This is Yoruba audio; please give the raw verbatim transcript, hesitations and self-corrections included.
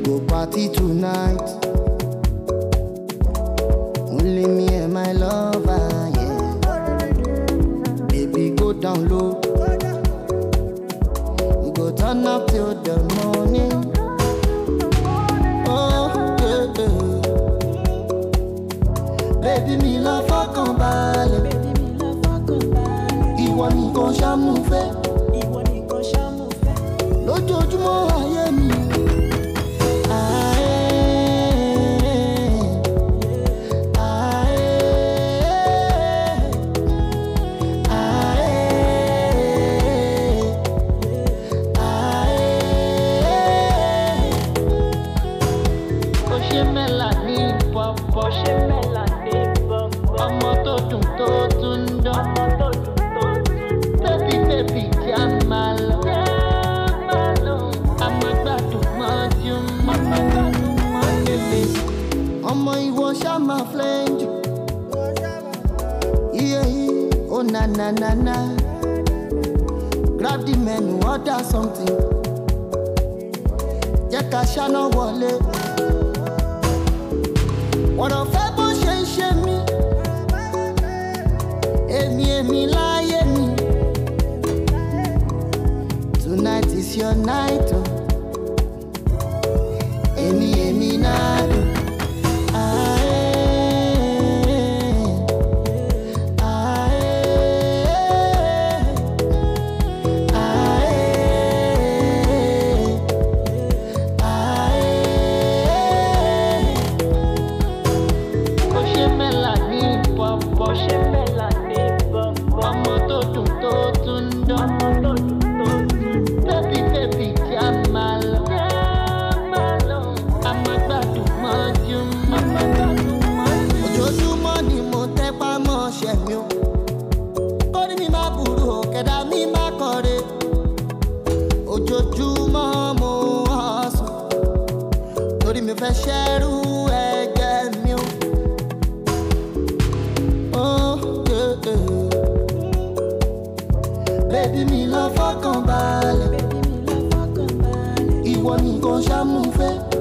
go party tonight. Only me and my lover, yeah. Baby, go down low. We go turn up till the morning. Oh, yeah, yeah. Baby, me love for combale. Baby, me love for combale. Iwa ni kon shamu fe. Iwa ni kon shamu fe. Lójoojúmọ́ ayé mi. My flange, yeah, oh na na na na. Grab the menu, order something. Jẹ́ ká ṣáná wọlé. Ọ̀rọ̀ fẹ́ bó ṣe ń ṣe mí. Èmi èmi láyé mi. Tonight is your night, oh. Èmi èmi náà dùn. Baby, me love for combale. Baby, me love for combale. Iwa ni kon shamu fe.